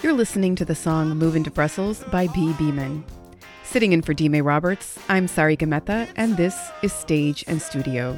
You're listening to the song Movin' to Brussels by B. Beeman. Sitting in for D. Roberts, I'm Sarika Mehta, and this is Stage and Studio.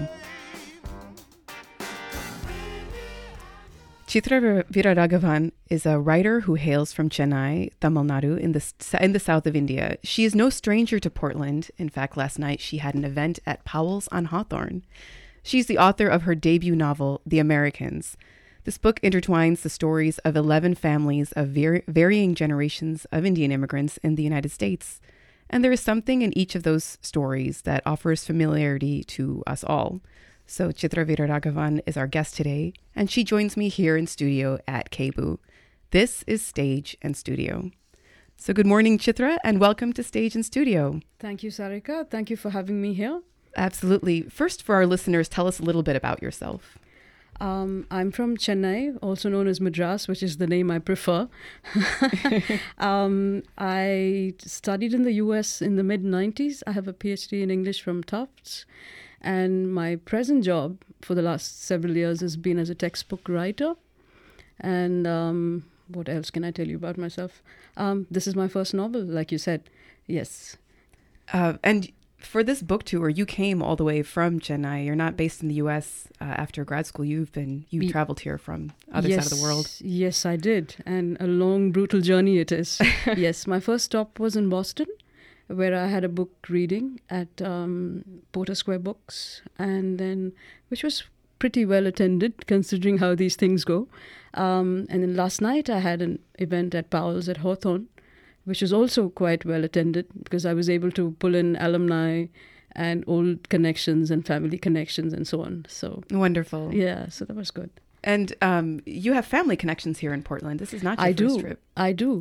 Chitra Veeraraghavan is a writer who hails from Chennai, Tamil Nadu, in the south of India. She is no stranger to Portland. In fact, last night she had an event at Powell's on Hawthorne. She's the author of her debut novel, The Americans. This book intertwines the stories of 11 families of varying generations of Indian immigrants in the United States. And there is something in each of those stories that offers familiarity to us all. So Chitra Veeraraghavan is our guest today, and she joins me here in studio at KBOO. This is Stage and Studio. So good morning, Chitra, and welcome to Stage and Studio. Thank you, Sarika. Thank you for having me here. Absolutely. First, for our listeners, tell us a little bit about yourself. I'm from Chennai, also known as Madras, which is the name I prefer. I studied in the US in the mid-90s. I have a PhD in English from Tufts. And my present job for the last several years has been as a textbook writer. And what else can I tell you about myself? This is my first novel, like you said. Yes. And for this book tour, you came all the way from Chennai. You're not based in the U.S. After grad school. You traveled here from other side of the world. Yes, I did. And a long, brutal journey it is. Yes, my first stop was in Boston, where I had a book reading at Porter Square Books, and then which was pretty well attended, considering how these things go. And then last night I had an event at Powell's at Hawthorne, which was also quite well attended because I was able to pull in alumni and old connections and family connections and so on. So wonderful. Yeah, so that was good. And you have family connections here in Portland. This is not your first trip. I do.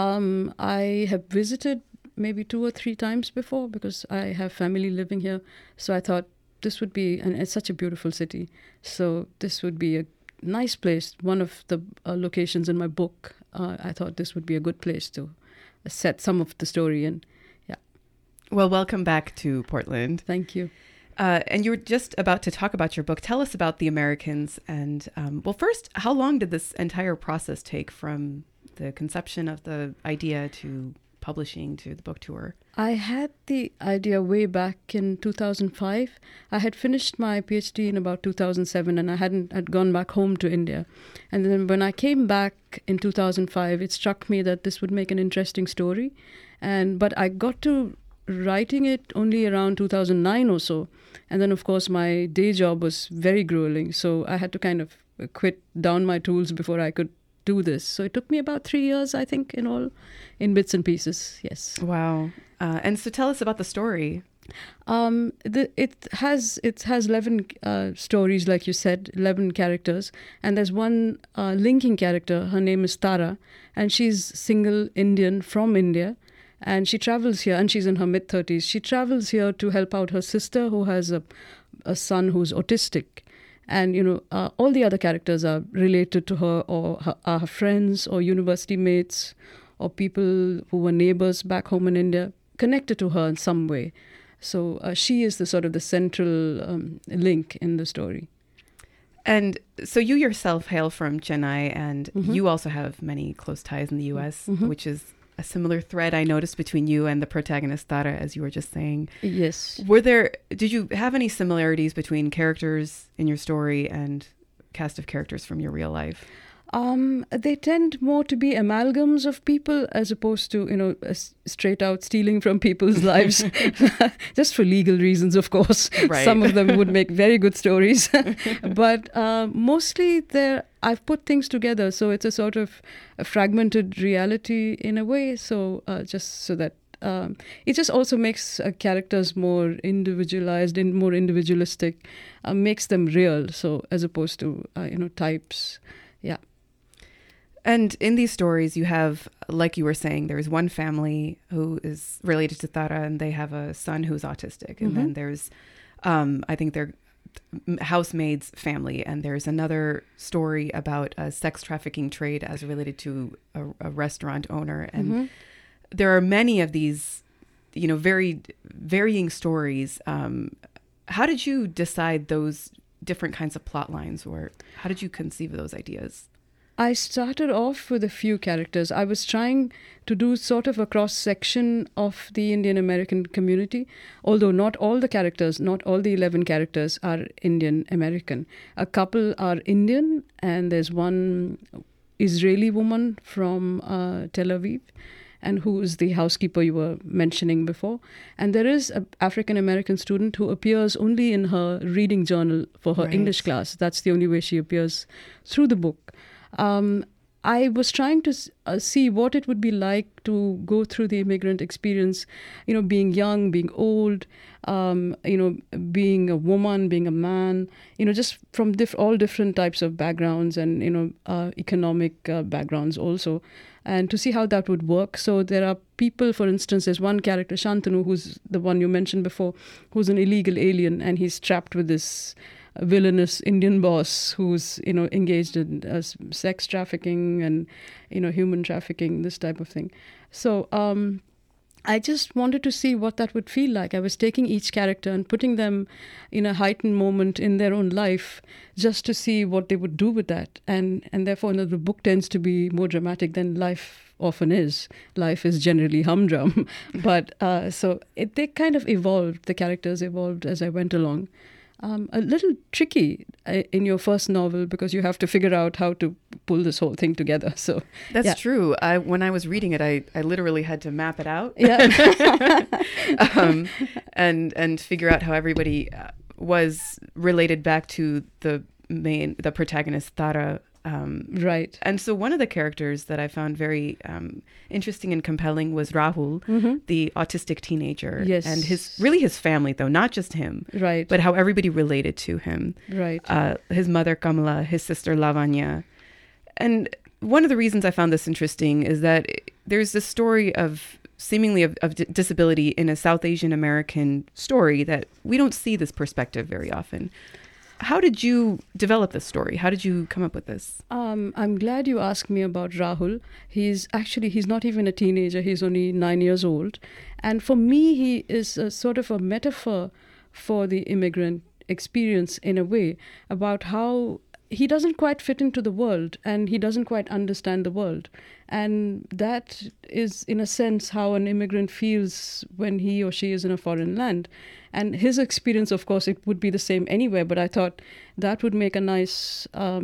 I have visited maybe 2 or 3 times before because I have family living here. So I thought this would be, and it's such a beautiful city. So this would be a nice place. One of the locations in my book, I thought this would be a good place to set some of the story in. Yeah. Well, welcome back to Portland. Thank you. And you were just about to talk about your book. Tell us about The Americans. And well, first, how long did this entire process take from the conception of the idea to publishing to the book tour? I had the idea way back in 2005. I had finished my PhD in about 2007 and I had gone back home to India. And then when I came back in 2005, it struck me that this would make an interesting story. But I got to writing it only around 2009 or so. And then, of course, my day job was very grueling. So I had to kind of quit down my tools before I could do this. So it took me about 3 years, I think, in all, in bits and pieces. Yes. Wow. And so tell us about the story. It has 11 stories, like you said, 11 characters. And there's one linking character. Her name is Tara. And she's single Indian from India. And she travels here, and she's in her mid-30s. She travels here to help out her sister, who has a son who's autistic. And, all the other characters are related to her or are her friends or university mates or people who were neighbors back home in India, connected to her in some way. So she is the sort of the central link in the story. And so you yourself hail from Chennai, and you also have many close ties in the U.S., which is a similar thread I noticed between you and the protagonist Tara, as you were just saying. Yes. Did you have any similarities between characters in your story and cast of characters from your real life? They tend more to be amalgams of people as opposed to, straight out stealing from people's lives, just for legal reasons, of course. Right. Some of them would make very good stories, but mostly I've put things together, so it's a sort of a fragmented reality in a way. So just so that it just also makes characters more individualized and more individualistic, makes them real. So as opposed to types, yeah. And in these stories, you have, like you were saying, there's one family who is related to Tara, and they have a son who's autistic. And then there's, I think they're housemaid's family, and there's another story about a sex trafficking trade as related to a restaurant owner. And there are many of these, very varying stories. How did you decide those different kinds of plot lines, or how did you conceive of those ideas? I started off with a few characters. I was trying to do sort of a cross section of the Indian American community, although not all the characters, not all the 11 characters are Indian American. A couple are Indian, and there's one Israeli woman from Tel Aviv, and who is the housekeeper you were mentioning before. And there is an African American student who appears only in her reading journal for her English class. That's the only way she appears through the book. I was trying to see what it would be like to go through the immigrant experience, being young, being old, being a woman, being a man, just from all different types of backgrounds and, economic backgrounds also, and to see how that would work. So there are people, for instance, there's one character, Shantanu, who's the one you mentioned before, who's an illegal alien, and he's trapped with this villainous Indian boss who's engaged in sex trafficking and human trafficking, this type of thing. So I just wanted to see what that would feel like. I was taking each character and putting them in a heightened moment in their own life just to see what they would do with that. And therefore, the book tends to be more dramatic than life often is. Life is generally humdrum. But they kind of evolved. The characters evolved as I went along. A little tricky in your first novel because you have to figure out how to pull this whole thing together. So that's true. When I was reading it, I literally had to map it out, and figure out how everybody was related back to the protagonist Tara. Right. And so one of the characters that I found very interesting and compelling was Rahul, the autistic teenager. Yes. And his family, though, not just him. Right. But how everybody related to him. Right. His mother, Kamala, his sister, Lavanya. And one of the reasons I found this interesting is that there's this story of seemingly of disability in a South Asian American story that we don't see this perspective very often. How did you develop this story? How did you come up with this? I'm glad you asked me about Rahul. He's not even a teenager. He's only 9 years old. And for me, he is a sort of a metaphor for the immigrant experience in a way, about how he doesn't quite fit into the world and he doesn't quite understand the world. And that is, in a sense, how an immigrant feels when he or she is in a foreign land. And his experience, of course, it would be the same anywhere, but I thought that would make a nice,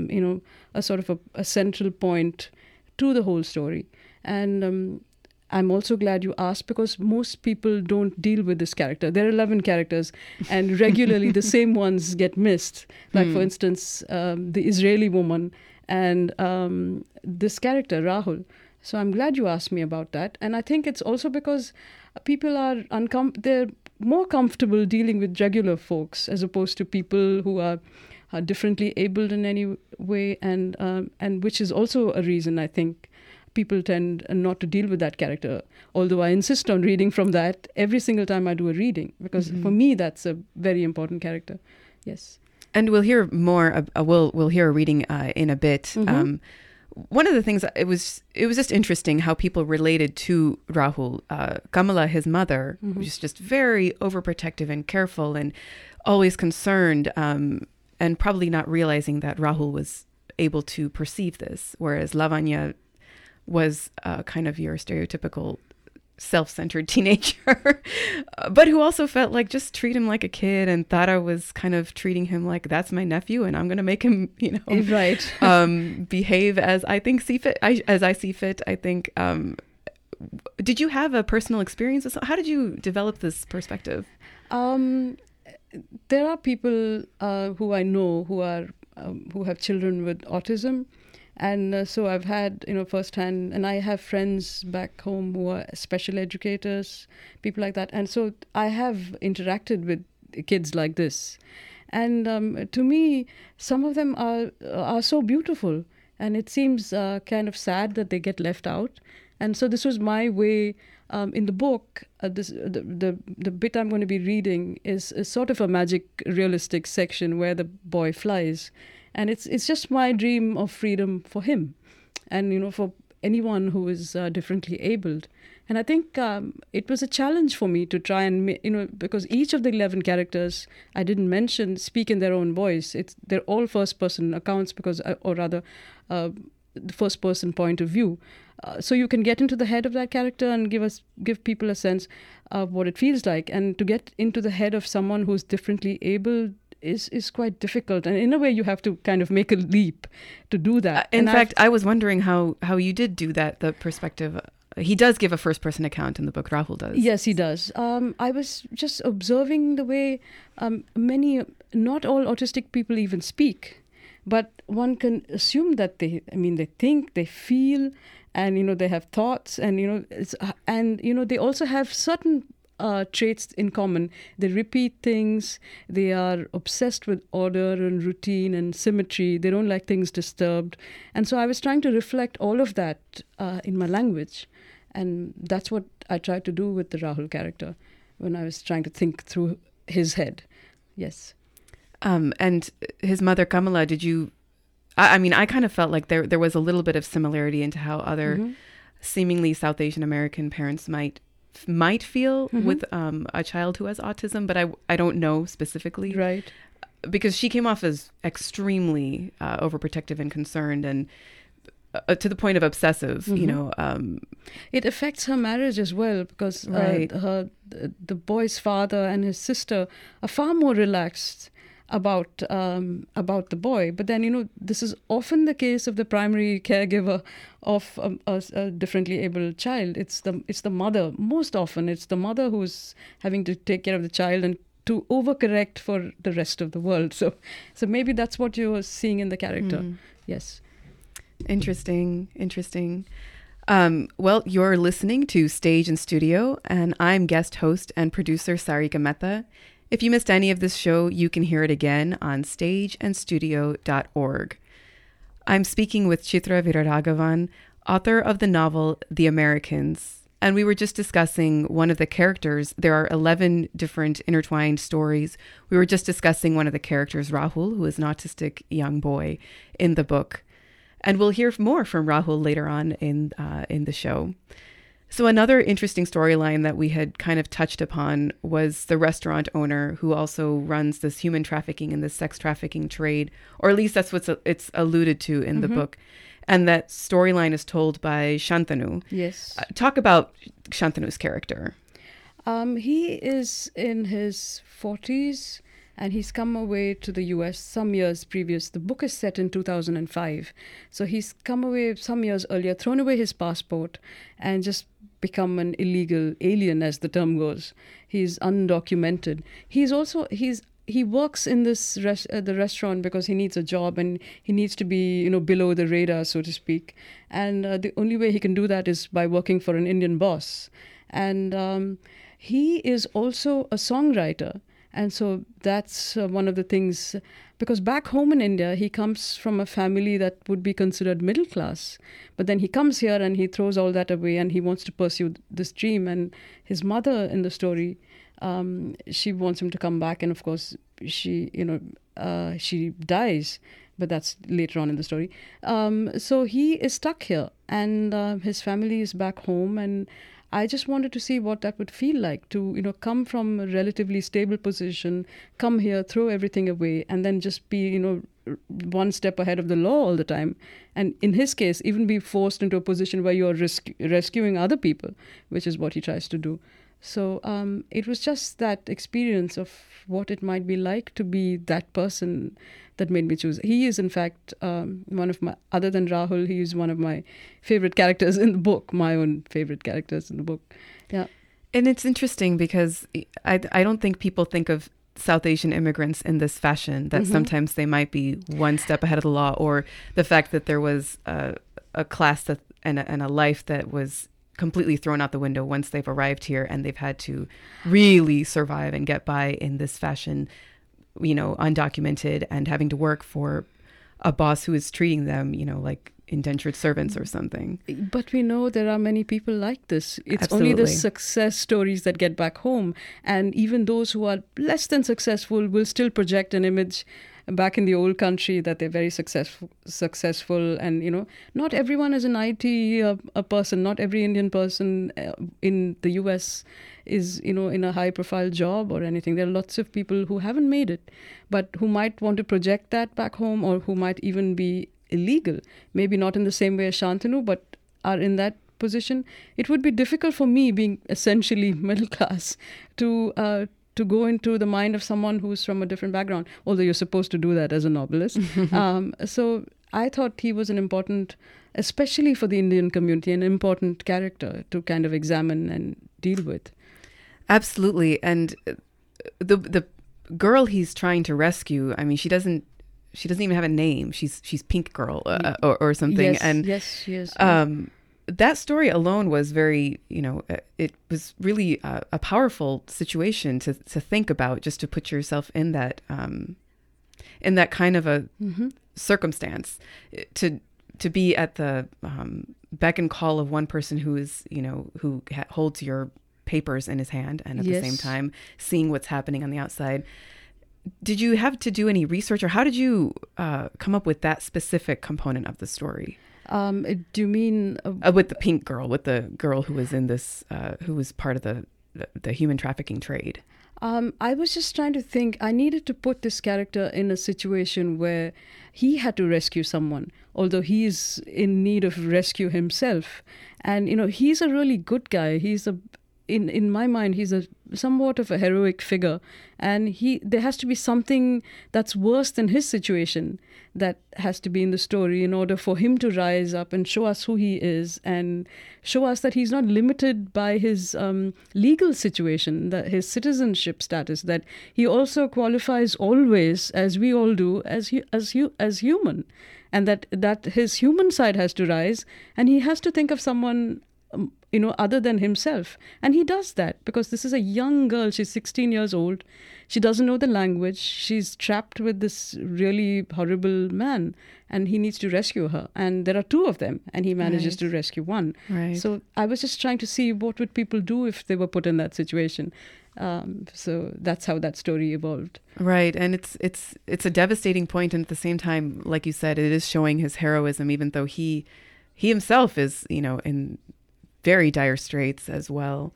a sort of a central point to the whole story. And I'm also glad you asked, because most people don't deal with this character. There are 11 characters, and regularly the same ones get missed. Like, for instance, the Israeli woman and this character, Rahul. So I'm glad you asked me about that. And I think it's also because people are they're more comfortable dealing with regular folks as opposed to people who are differently abled in any way, and which is also a reason I think people tend not to deal with that character. Although I insist on reading from that every single time I do a reading, because for me that's a very important character. Yes. And we'll hear more. We'll hear a reading in a bit. One of the things, it was just interesting how people related to Rahul. Kamala, his mother, was just very overprotective and careful and always concerned, and probably not realizing that Rahul was able to perceive this, whereas Lavanya was kind of your stereotypical self-centered teenager, but who also felt like just treat him like a kid, and Tara was kind of treating him like, that's my nephew and I'm going to make him, right. Behave as I see fit. I think, did you have a personal experience? How did you develop this perspective? There are people who I know who have children with autism. And so I've had, firsthand, and I have friends back home who are special educators, people like that. And so I have interacted with kids like this. And to me, some of them are so beautiful. And it seems kind of sad that they get left out. And so this was my way. In the book, the bit I'm going to be reading is sort of a magic realistic section where the boy flies. And it's just my dream of freedom for him and, for anyone who is differently abled. And I think it was a challenge for me to try and, because each of the 11 characters I didn't mention speak in their own voice. They're all first-person accounts because, or rather, the first person point of view. So you can get into the head of that character and give people a sense of what it feels like. And to get into the head of someone who's differently able is quite difficult. And in a way, you have to kind of make a leap to do that. In fact, I was wondering how you did do that, the perspective. He does give a first-person account in the book, Rahul does. Yes, he does. I was just observing the way not all autistic people even speak, but one can assume that they think, they feel, and they have thoughts, and they also have certain traits in common. They repeat things. They are obsessed with order and routine and symmetry. They don't like things disturbed. And so I was trying to reflect all of that in my language. And that's what I tried to do with the Rahul character when I was trying to think through his head. Yes. And his mother, Kamala, did you... I kind of felt like there was a little bit of similarity into how other seemingly South Asian American parents might feel with a child who has autism, but I don't know specifically. Right. Because she came off as extremely overprotective and concerned, and to the point of obsessive, It affects her marriage as well, because the boy's father and his sister are far more relaxed about the boy. But then, this is often the case of the primary caregiver of a differently abled child. It's the mother. Most often, it's the mother who's having to take care of the child and to overcorrect for the rest of the world. So maybe that's what you're seeing in the character. Yes. Interesting. Well, you're listening to Stage and Studio, and I'm guest host and producer Sarika Mehta. If you missed any of this show, you can hear it again on stageandstudio.org. I'm speaking with Chitra Viraraghavan, author of the novel The Americans, and we were just discussing one of the characters. There are 11 different intertwined stories. We were just discussing one of the characters, Rahul, who is an autistic young boy in the book. And we'll hear more from Rahul later on in the show. So another interesting storyline that we had kind of touched upon was the restaurant owner who also runs this human trafficking and this sex trafficking trade, or at least that's what it's alluded to in the book. And that storyline is told by Shantanu. Yes. Talk about Shantanu's character. He is in his 40s. And he's come away to the US some years previous. The book is set in 2005. So he's come away some years earlier, thrown away his passport, and just become an illegal alien, as the term goes. He's undocumented. He works in this the restaurant because he needs a job, and he needs to be below the radar, so to speak. And the only way he can do that is by working for an Indian boss. And he is also a songwriter. And so that's one of the things, because back home in India, he comes from a family that would be considered middle class. But then he comes here and he throws all that away and he wants to pursue this dream. And his mother in the story, she wants him to come back. And of course, she dies. But that's later on in the story. So he is stuck here and his family is back home. And I just wanted to see what that would feel like to, come from a relatively stable position, come here, throw everything away, and then just be, one step ahead of the law all the time. And in his case, even be forced into a position where you're rescuing other people, which is what he tries to do. So it was just that experience of what it might be like to be that person that made me choose. He is, in fact, one of my, other than Rahul, he is one of my favorite characters in the book, my own favorite characters in the book. Yeah. And it's interesting because I don't think people think of South Asian immigrants in this fashion, that sometimes they might be one step ahead of the law, or the fact that there was a class that, and a life that was completely thrown out the window once they've arrived here and they've had to really survive and get by in this fashion, undocumented, and having to work for a boss who is treating them, like indentured servants or something. But we know there are many people like this. It's Absolutely. Only the success stories that get back home. And even those who are less than successful will still project an image back in the old country that they're very successful. And, not everyone is an IT a person. Not every Indian person in the US is, in a high profile job or anything. There are lots of people who haven't made it, but who might want to project that back home, or who might even be illegal. Maybe not in the same way as Shantanu, but are in that position. It would be difficult for me, being essentially middle class, to go into the mind of someone who's from a different background, although you're supposed to do that as a novelist. So I thought he was an important, especially for the Indian community, an important character to kind of examine and deal with. Absolutely. And the girl he's trying to rescue, I mean, she doesn't even have a name. She's Pink Girl or something. Yes, and yes. That story alone was very, it was really a powerful situation to think about, just to put yourself in that kind of a circumstance, to be at the beck and call of one person who is, who holds your papers in his hand, and at the same time seeing what's happening on the outside. Did you have to do any research, or how did you come up with that specific component of the story? Do you mean with the pink girl, with the girl who was in this, who was part of the human trafficking trade? I was just trying to think. I needed to put this character in a situation where he had to rescue someone, although he is in need of rescue himself. And he's a really good guy. He's in my mind, he's somewhat of a heroic figure, and there has to be something that's worse than his situation that has to be in the story in order for him to rise up and show us who he is, and show us that he's not limited by his legal situation, that his citizenship status, that he also qualifies always, as we all do, as human, and that his human side has to rise, and he has to think of someone other than himself. And he does that because this is a young girl. She's 16 years old. She doesn't know the language. She's trapped with this really horrible man, and he needs to rescue her. And there are two of them, and he manages to rescue one. Right. So I was just trying to see what would people do if they were put in that situation. So that's how that story evolved. Right. And it's a devastating point. And at the same time, like you said, it is showing his heroism, even though he himself is, in very dire straits as well.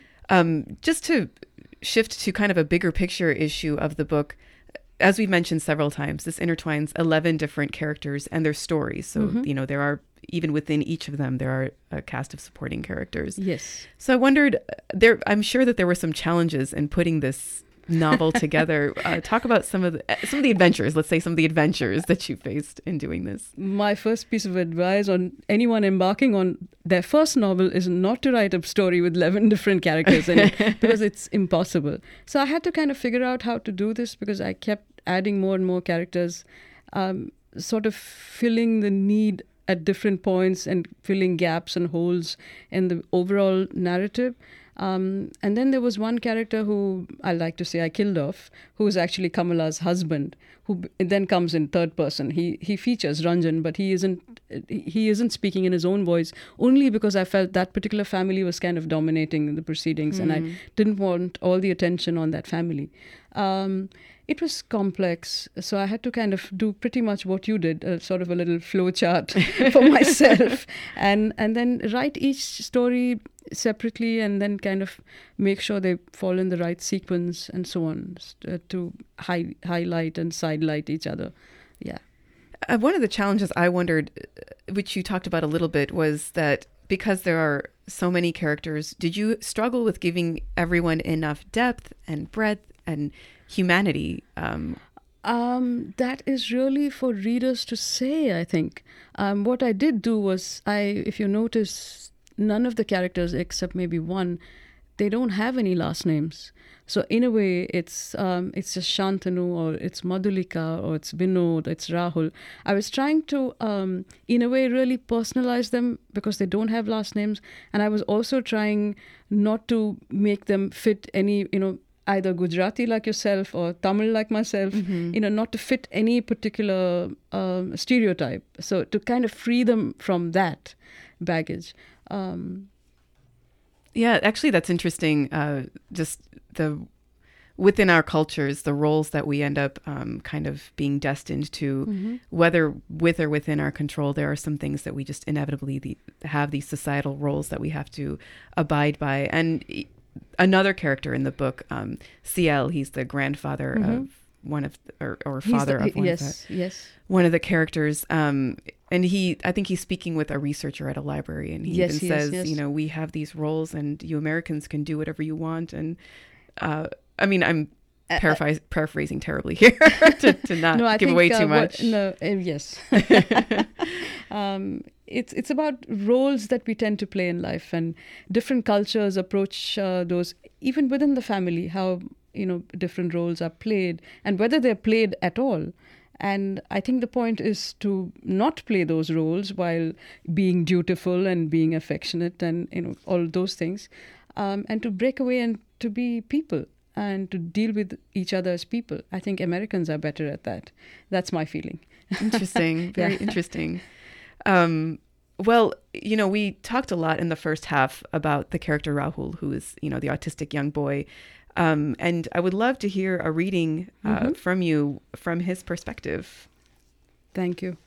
Just to shift to kind of a bigger picture issue of the book, as we've mentioned several times, this intertwines 11 different characters and their stories. So, there are, even within each of them, there are a cast of supporting characters. Yes. So I wondered, I'm sure that there were some challenges in putting this novel together. Talk about some of the adventures, let's say some of the adventures that you faced in doing this. My first piece of advice on anyone embarking on their first novel is not to write a story with 11 different characters in it, because it's impossible. So I had to kind of figure out how to do this, because I kept adding more and more characters, sort of filling the need at different points and filling gaps and holes in the overall narrative. And then there was one character who I like to say I killed off, who is actually Kamala's husband, who then comes in third person. He features Ranjan, but he isn't speaking in his own voice, only because I felt that particular family was kind of dominating the proceedings, and I didn't want all the attention on that family. It was complex, so I had to kind of do pretty much what you did, sort of a little flow chart for myself, and then write each story separately, and then kind of make sure they fall in the right sequence and so on, to highlight and sidelight each other. Yeah. One of the challenges I wondered, which you talked about a little bit, was that because there are so many characters, did you struggle with giving everyone enough depth and breadth and humanity? That is really for readers to say, I think. What I did do was, if you notice, none of the characters except maybe one, they don't have any last names. So in a way, it's just Shantanu, or it's Madhulika, or it's Vinod, it's Rahul. I was trying to, in a way, really personalize them because they don't have last names. And I was also trying not to make them fit any, either Gujarati like yourself or Tamil like myself, not to fit any particular stereotype. So to kind of free them from that baggage. Yeah, actually, that's interesting. Just within our cultures, the roles that we end up kind of being destined to, whether with or within our control, there are some things that we just inevitably have these societal roles that we have to abide by. And another character in the book, CL, he's the grandfather one of or father of one yes, of the, yes. one of the characters. And I think he's speaking with a researcher at a library, and he Yes, even he is, says, yes. you know, we have these roles, and you Americans can do whatever you want. And I mean, I'm paraphrasing terribly here to not No, I give think, away too much. Yes. It's about roles that we tend to play in life, and different cultures approach those, even within the family, how, you know, different roles are played and whether they're played at all. And I think the point is to not play those roles while being dutiful and being affectionate and, you know, all those things, and to break away and to be people and to deal with each other as people. I think Americans are better at that. That's my feeling. Interesting. Very Yeah. interesting. Well, you know, we talked a lot in the first half about the character Rahul, who is, you know, the autistic young boy. And I would love to hear a reading from you from his perspective. Thank you.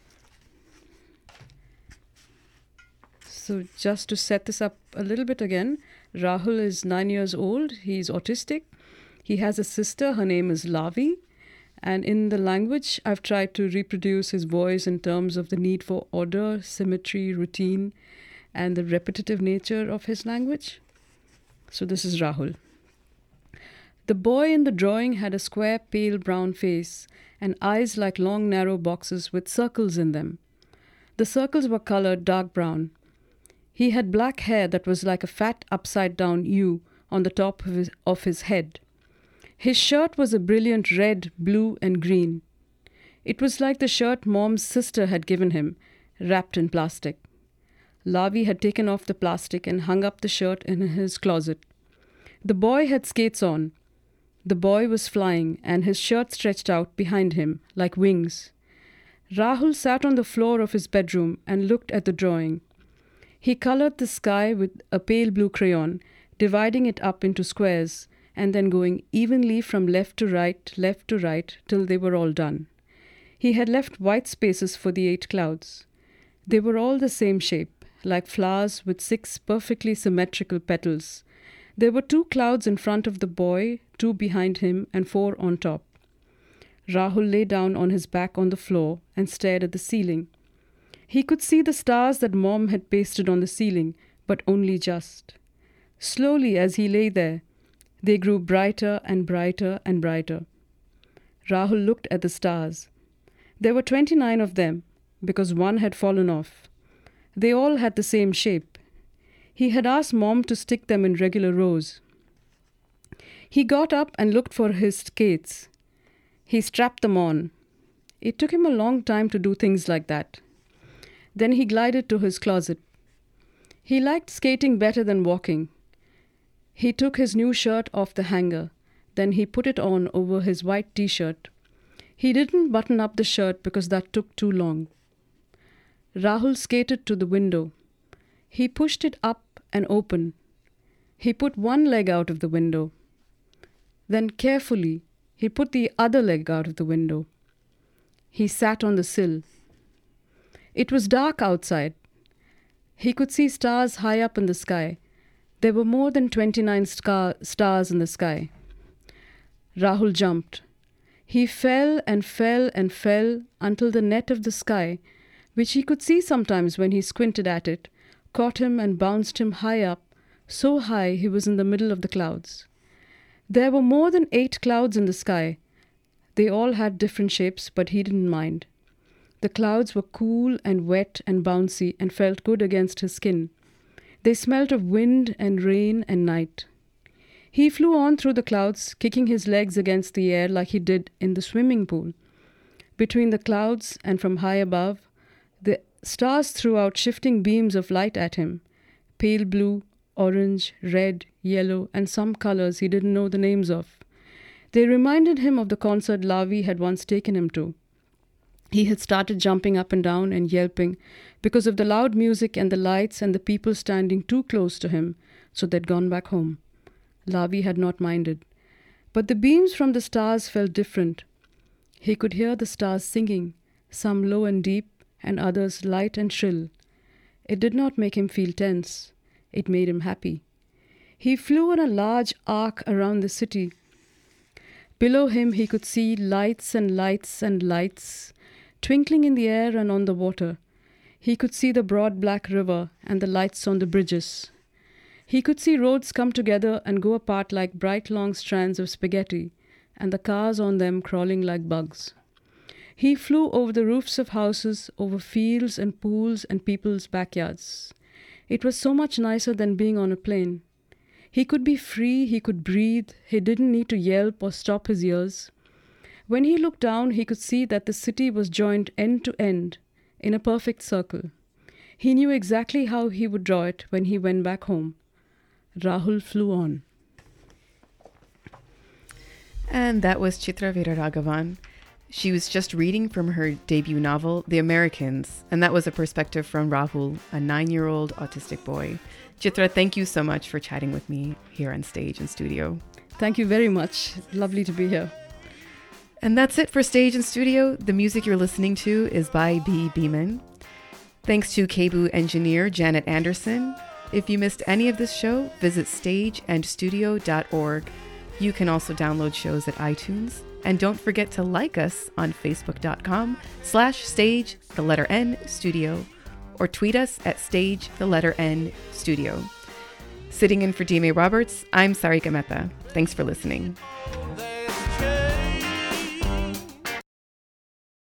So just to set this up a little bit again, Rahul is 9 years old. He's autistic. He has a sister. Her name is Lavi. And in the language, I've tried to reproduce his voice in terms of the need for order, symmetry, routine, and the repetitive nature of his language. So this is Rahul. The boy in the drawing had a square, pale brown face and eyes like long, narrow boxes with circles in them. The circles were colored dark brown. He had black hair that was like a fat upside-down U on the top of his head. His shirt was a brilliant red, blue, and green. It was like the shirt Mom's sister had given him, wrapped in plastic. Lavi had taken off the plastic and hung up the shirt in his closet. The boy had skates on. The boy was flying, and his shirt stretched out behind him like wings. Rahul sat on the floor of his bedroom and looked at the drawing. He colored the sky with a pale blue crayon, dividing it up into squares, and then going evenly from left to right, till they were all done. He had left white spaces for the 8 clouds. They were all the same shape, like flowers with 6 perfectly symmetrical petals. There were 2 clouds in front of the boy, 2 behind him, and 4 on top. Rahul lay down on his back on the floor and stared at the ceiling. He could see the stars that Mom had pasted on the ceiling, but only just. Slowly, as he lay there, they grew brighter and brighter and brighter. Rahul looked at the stars. There were 29 of them, because 1 had fallen off. They all had the same shape. He had asked Mom to stick them in regular rows. He got up and looked for his skates. He strapped them on. It took him a long time to do things like that. Then he glided to his closet. He liked skating better than walking. He took his new shirt off the hanger. Then he put it on over his white t-shirt. He didn't button up the shirt because that took too long. Rahul skated to the window. He pushed it up and open. He put 1 leg out of the window. Then carefully, he put the other leg out of the window. He sat on the sill. It was dark outside. He could see stars high up in the sky. There were more than 29 stars in the sky. Rahul jumped. He fell and fell and fell until the net of the sky, which he could see sometimes when he squinted at it, caught him and bounced him high up, so high he was in the middle of the clouds. There were more than 8 clouds in the sky. They all had different shapes, but he didn't mind. The clouds were cool and wet and bouncy and felt good against his skin. They smelt of wind and rain and night. He flew on through the clouds, kicking his legs against the air like he did in the swimming pool. Between the clouds and from high above, the stars threw out shifting beams of light at him, pale blue, orange, red, yellow, and some colors he didn't know the names of. They reminded him of the concert Lavi had once taken him to. He had started jumping up and down and yelping because of the loud music and the lights and the people standing too close to him, so they'd gone back home. Lavi had not minded. But the beams from the stars felt different. He could hear the stars singing, some low and deep, and others light and shrill. It did not make him feel tense. It made him happy. He flew in a large arc around the city. Below him he could see lights and lights and lights, twinkling in the air and on the water. He could see the broad black river and the lights on the bridges. He could see roads come together and go apart like bright long strands of spaghetti, and the cars on them crawling like bugs. He flew over the roofs of houses, over fields and pools and people's backyards. It was so much nicer than being on a plane. He could be free, he could breathe, he didn't need to yelp or stop his ears. When he looked down, he could see that the city was joined end to end, in a perfect circle. He knew exactly how he would draw it when he went back home. Rahul flew on. And that was Chitra Veeraraghavan. She was just reading from her debut novel, The Americans, and that was a perspective from Rahul, a 9-year-old autistic boy. Chitra, thank you so much for chatting with me here on Stage and Studio. Thank you very much. Lovely to be here. And that's it for Stage and Studio. The music you're listening to is by B. Beeman. Thanks to KBOO engineer Janet Anderson. If you missed any of this show, visit stageandstudio.org. You can also download shows at iTunes. And don't forget to like us on facebook.com/stage, the letter N, studio, or tweet us at stage, the letter N, studio. Sitting in for Dime Roberts, I'm Sarika Mehta. Thanks for listening.